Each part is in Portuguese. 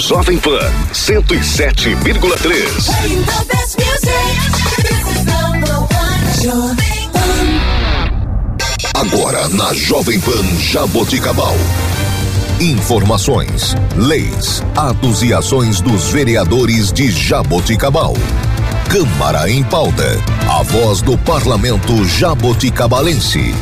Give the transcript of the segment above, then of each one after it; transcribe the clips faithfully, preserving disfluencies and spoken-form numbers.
Jovem Pan cento e sete vírgula três. Agora na Jovem Pan Jaboticabal. Informações, leis, atos e ações dos vereadores de Jaboticabal. Câmara em Pauta. A voz do Parlamento jaboticabalense.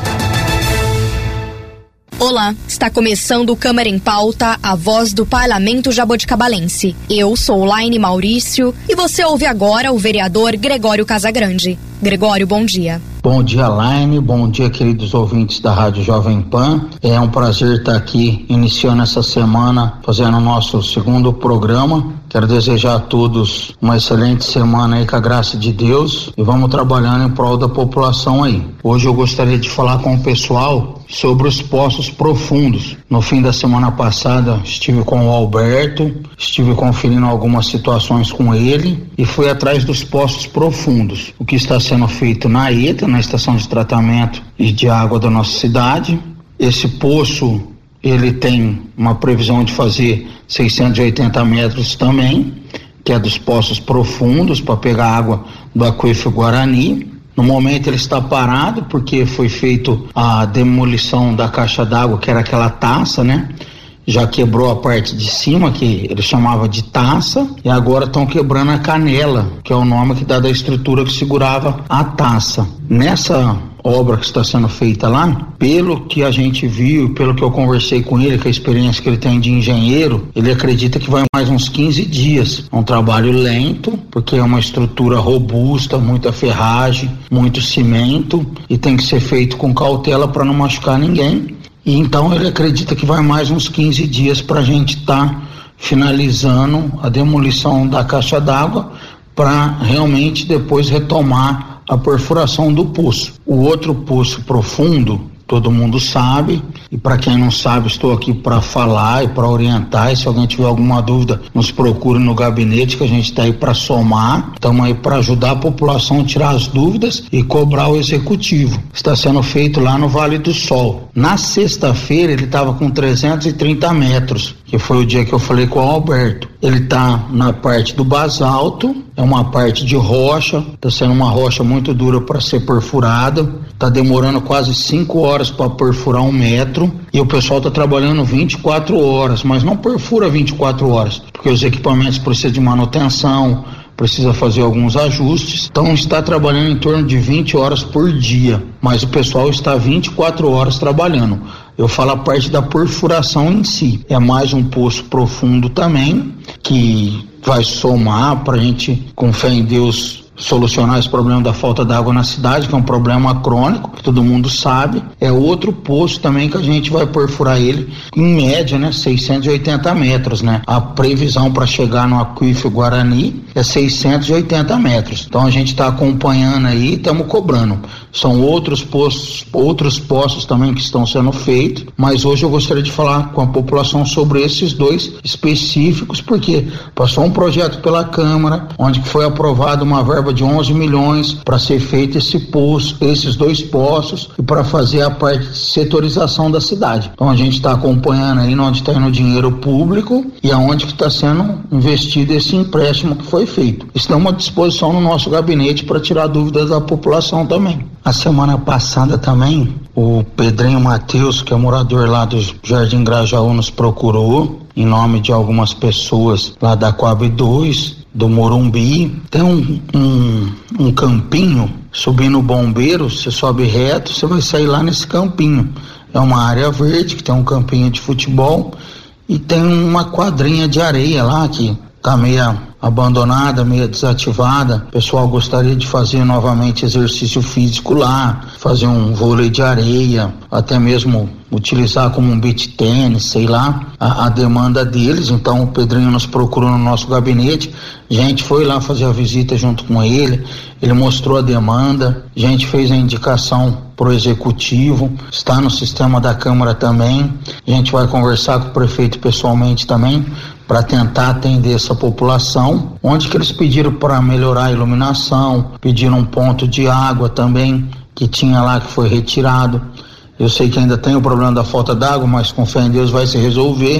Olá, está começando o Câmara em Pauta, a voz do Parlamento jaboticabalense. Eu sou Laine Maurício e você ouve agora o vereador Gregório Casagrande. Gregório, bom dia. Bom dia, Laine, bom dia, queridos ouvintes da Rádio Jovem Pan. É um prazer estar aqui iniciando essa semana, fazendo o nosso segundo programa. Quero desejar a todos uma excelente semana aí com a graça de Deus e vamos trabalhando em prol da população aí. Hoje eu gostaria de falar com o pessoal sobre os poços profundos. No fim da semana passada estive com o Alberto, estive conferindo algumas situações com ele e fui atrás dos poços profundos. O que está sendo feito na E T A, na estação de tratamento e de água da nossa cidade. Esse poço, ele tem uma previsão de fazer seiscentos e oitenta metros também, que é dos poços profundos, para pegar água do aquífero Guarani. No momento ele está parado porque foi feito a demolição da caixa d'água, que era aquela taça, né? Já quebrou a parte de cima, que ele chamava de taça, e agora estão quebrando a canela, que é o nome que dá da estrutura que segurava a taça. Nessa obra que está sendo feita lá, pelo que a gente viu, pelo que eu conversei com ele, com a experiência que ele tem de engenheiro, ele acredita que vai mais uns quinze dias. É um trabalho lento, porque é uma estrutura robusta, muita ferragem, muito cimento, e tem que ser feito com cautela para não machucar ninguém. E então ele acredita que vai mais uns quinze dias para a gente estar tá finalizando a demolição da caixa d'água para realmente depois retomar a perfuração do poço. O outro poço profundo, todo mundo sabe, e para quem não sabe, estou aqui para falar e para orientar, e se alguém tiver alguma dúvida, nos procure no gabinete, que a gente está aí para somar, estamos aí para ajudar a população a tirar as dúvidas e cobrar o executivo. Está sendo feito lá no Vale do Sol. Na sexta-feira ele estava com trezentos e trinta metros, que foi o dia que eu falei com o Alberto. Ele está na parte do basalto, é uma parte de rocha, está sendo uma rocha muito dura para ser perfurada, está demorando quase cinco horas para perfurar um metro, e o pessoal está trabalhando vinte e quatro horas, mas não perfura vinte e quatro horas, porque os equipamentos precisam de manutenção, precisa fazer alguns ajustes, então está trabalhando em torno de vinte horas por dia, mas o pessoal está vinte e quatro horas trabalhando. Eu falo a parte da perfuração em si, é mais um poço profundo também, que vai somar para a gente, com fé em Deus, solucionar esse problema da falta d'água na cidade, que é um problema crônico, que todo mundo sabe. É outro poço também que a gente vai perfurar ele, em média, né, seiscentos e oitenta metros, né? A previsão para chegar no aquífero Guarani é seiscentos e oitenta metros. Então a gente está acompanhando aí, estamos cobrando. São outros poços, outros poços também que estão sendo feitos, mas hoje eu gostaria de falar com a população sobre esses dois específicos, porque passou um projeto pela Câmara, onde foi aprovado uma verba de onze milhões para ser feito esse poço, esses dois poços, e para fazer a parte de setorização da cidade. Então a gente está acompanhando aí onde está indo o dinheiro público e aonde que está sendo investido esse empréstimo que foi feito. Estamos à disposição no nosso gabinete para tirar dúvidas da população também. A semana passada também, o Pedrinho Matheus, que é morador lá do Jardim Grajaú, nos procurou em nome de algumas pessoas lá da Coab dois, do Morumbi. Tem um, um, um campinho subindo o Bombeiro, você sobe reto, você vai sair lá nesse campinho. É uma área verde que tem um campinho de futebol e tem uma quadrinha de areia lá que tá meia abandonada, meia desativada. O pessoal gostaria de fazer novamente exercício físico lá, fazer um vôlei de areia, até mesmo utilizar como um beach tênis, sei lá, a, a demanda deles. Então o Pedrinho nos procurou no nosso gabinete, a gente foi lá fazer a visita junto com ele, ele mostrou a demanda, a gente fez a indicação pro executivo, está no sistema da Câmara também, a gente vai conversar com o prefeito pessoalmente também, para tentar atender essa população, onde que eles pediram para melhorar a iluminação, pediram um ponto de água também, que tinha lá, que foi retirado. Eu sei que ainda tem o problema da falta d'água, mas com fé em Deus vai se resolver,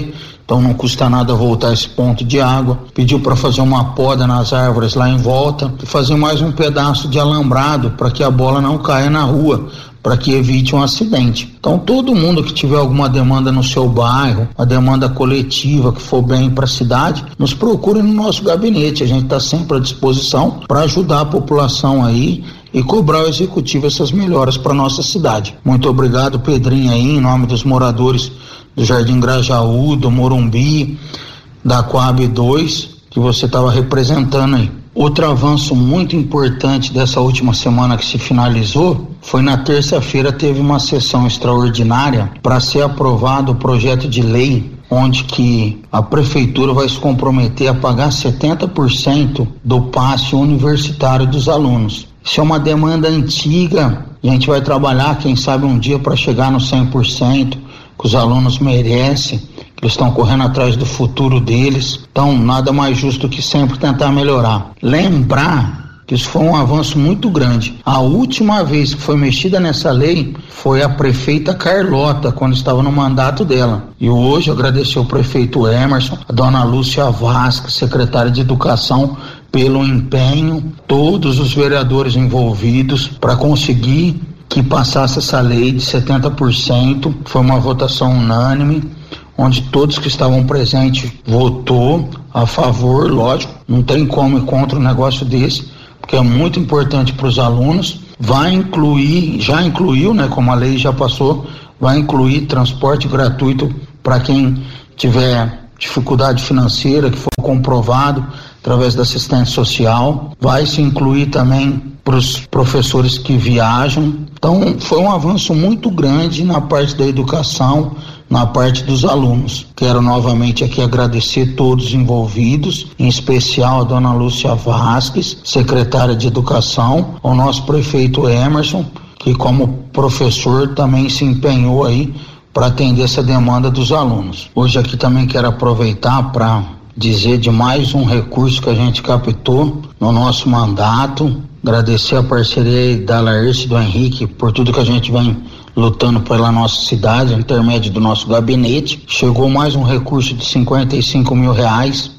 então não custa nada voltar esse ponto de água. Pediu para fazer uma poda nas árvores lá em volta e fazer mais um pedaço de alambrado para que a bola não caia na rua, para que evite um acidente. Então todo mundo que tiver alguma demanda no seu bairro, uma demanda coletiva que for bem para a cidade, nos procure no nosso gabinete. A gente está sempre à disposição para ajudar a população aí e cobrar ao executivo essas melhoras para nossa cidade. Muito obrigado, Pedrinho, aí, em nome dos moradores do Jardim Grajaú, do Morumbi, da Coab dois, que você estava representando aí. Outro avanço muito importante dessa última semana que se finalizou foi na terça-feira teve uma sessão extraordinária para ser aprovado o projeto de lei onde que a prefeitura vai se comprometer a pagar setenta por cento do passe universitário dos alunos. Isso é uma demanda antiga, a gente vai trabalhar, quem sabe um dia, para chegar no cem por cento, que os alunos merecem, que eles estão correndo atrás do futuro deles. Então, nada mais justo que sempre tentar melhorar. Lembrar que isso foi um avanço muito grande. A última vez que foi mexida nessa lei foi a prefeita Carlota, quando estava no mandato dela. E hoje agradecer o prefeito Emerson, a dona Lúcia Vasques, secretária de Educação, pelo empenho, todos os vereadores envolvidos para conseguir que passasse essa lei de setenta por cento. Foi uma votação unânime, onde todos que estavam presentes votou a favor. Lógico, não tem como ir contra um negócio desse, porque é muito importante para os alunos. Vai incluir, já incluiu, né, como a lei já passou, vai incluir transporte gratuito para quem tiver dificuldade financeira, que for comprovado através da assistência social. Vai se incluir também para os professores que viajam. Então, foi um avanço muito grande na parte da educação, na parte dos alunos. Quero novamente aqui agradecer todos os envolvidos, em especial a dona Lúcia Vasques, secretária de Educação, ao nosso prefeito Emerson, que como professor também se empenhou aí para atender essa demanda dos alunos. Hoje aqui também quero aproveitar para dizer de mais um recurso que a gente captou no nosso mandato, agradecer a parceria da Laércio e do Henrique por tudo que a gente vem lutando pela nossa cidade, no intermédio do nosso gabinete. Chegou mais um recurso de cinquenta e cinco mil reais.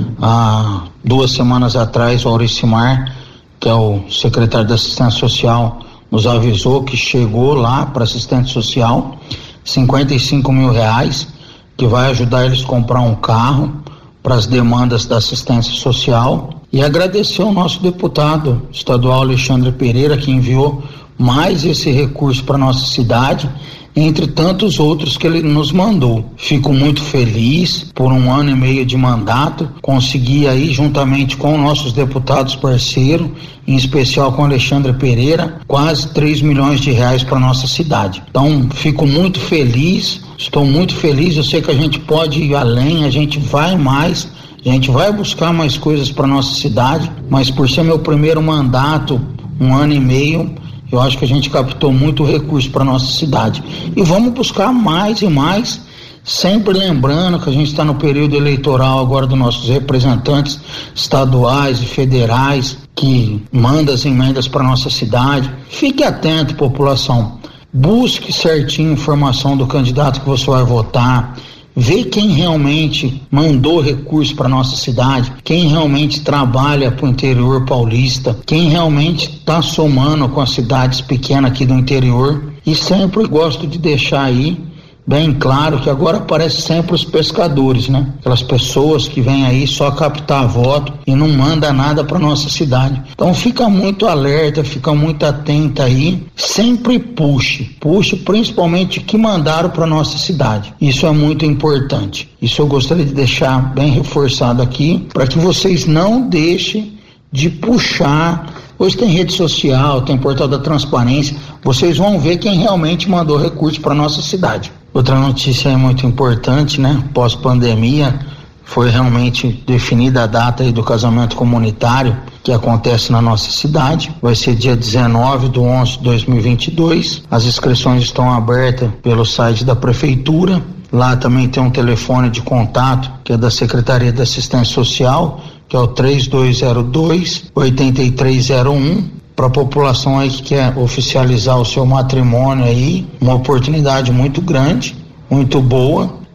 Há duas semanas atrás, o Auricimar, que é o secretário da Assistência Social, nos avisou que chegou lá para assistente social cinquenta e cinco mil reais, que vai ajudar eles a comprar um carro para as demandas da assistência social. E agradecer ao nosso deputado estadual Alexandre Pereira, que enviou mais esse recurso para nossa cidade, entre tantos outros que ele nos mandou. Fico muito feliz por um ano e meio de mandato, conseguir aí, juntamente com nossos deputados parceiros, em especial com Alexandre Pereira, quase três milhões de reais para nossa cidade. Então, fico muito feliz, estou muito feliz, eu sei que a gente pode ir além, a gente vai mais, a gente vai buscar mais coisas para nossa cidade, mas por ser meu primeiro mandato, um ano e meio, eu acho que a gente captou muito recurso para nossa cidade. E vamos buscar mais e mais, sempre lembrando que a gente está no período eleitoral agora dos nossos representantes estaduais e federais, que mandam as emendas para nossa cidade. Fique atento, população. Busque certinho a informação do candidato que você vai votar. Vê quem realmente mandou recurso para nossa cidade, quem realmente trabalha para o interior paulista, quem realmente está somando com as cidades pequenas aqui do interior. E sempre gosto de deixar aí bem claro que agora aparecem sempre os pescadores, né? Aquelas pessoas que vêm aí só captar voto e não manda nada para nossa cidade. Então fica muito alerta, fica muito atenta aí, sempre puxe, puxe principalmente o que mandaram para nossa cidade. Isso é muito importante. Isso eu gostaria de deixar bem reforçado aqui, para que vocês não deixem de puxar. Hoje tem rede social, tem portal da transparência, vocês vão ver quem realmente mandou recurso para nossa cidade. Outra notícia é muito importante, né? Pós-pandemia, foi realmente definida a data aí do casamento comunitário que acontece na nossa cidade. Vai ser dia dezenove de onze de dois mil e vinte e dois. As inscrições estão abertas pelo site da prefeitura. Lá também tem um telefone de contato, que é da Secretaria de Assistência Social, que é o três dois zero dois, oito três zero um. Para a população aí que quer oficializar o seu matrimônio aí, uma oportunidade muito grande, muito boa.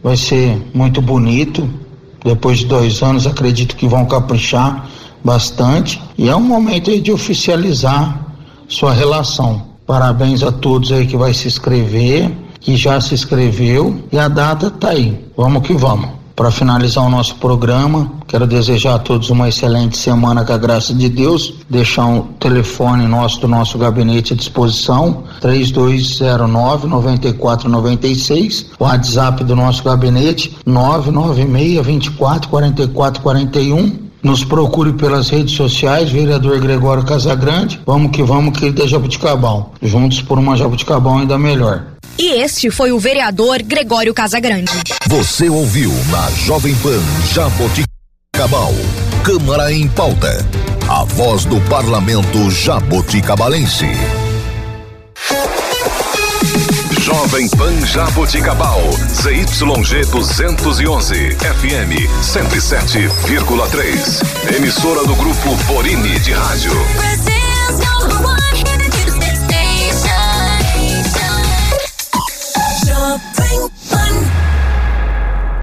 vai ser muito bonito. Depois de dois anos, acredito que vão caprichar bastante. E é um momento aí de oficializar sua relação. Parabéns a todos aí que vai se inscrever, que já se inscreveu, e a data tá aí. Vamos que vamos. Para finalizar o nosso programa, quero desejar a todos uma excelente semana com a graça de Deus. Deixar um telefone nosso do nosso gabinete à disposição, três dois zero nove, nove quatro nove seis, o WhatsApp do nosso gabinete nove nove seis, vinte e quatro, quarenta e quatro quarenta e um. Nos procure pelas redes sociais, vereador Gregório Casagrande. Vamos que vamos, querida Jaboticabal. Juntos por uma Jaboticabal ainda melhor. E este foi o vereador Gregório Casagrande. Você ouviu na Jovem Pan Jaboticabal, Câmara em Pauta, a voz do parlamento jaboticabalense. Jovem Pan Jaboticabal, Z Y G duzentos e onze, F M cento e sete vírgula três, emissora do grupo Borini de rádio.